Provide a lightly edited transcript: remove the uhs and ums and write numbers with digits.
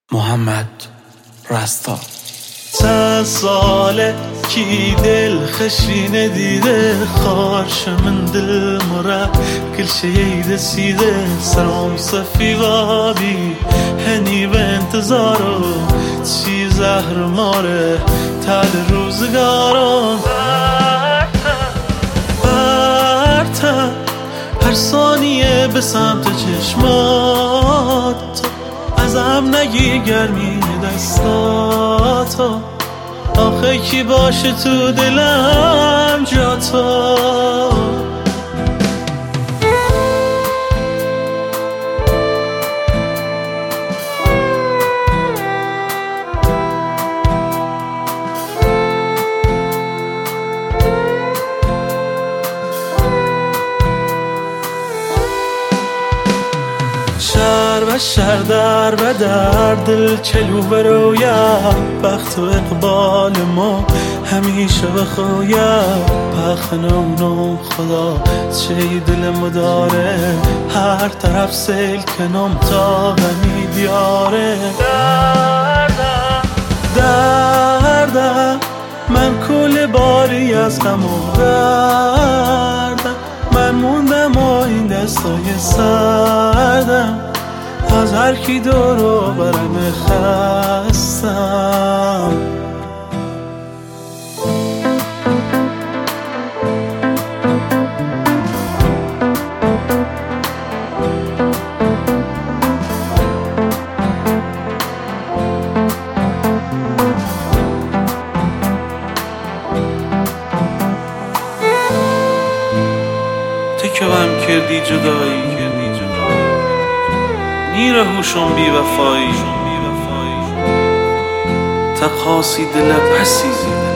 محمد رستا. چند ساله کی دل خشینه دیده خارش من دل مره کل شیده سیده سرام صفی وابی هنی به انتظارو چی زهر ماره تل روزگارم برتر هر ثانیه به سمت چشمات ازم نگیر گرمی دستاتو آخه کی باشه تو دلم جا تو شهر در و در دل چلو برویا بخت و اقبال ما همیشه بخویا پخنونم خدا چه دل داره هر طرف سیل کنم تا غمی بیاره دردم من کل باری از غم و دردم من موندم و این دستای سردم از هر کی دورو برم خستم تو که بهم کردی جدایی نیره هوشم بی وفایی تقاسی دل پسی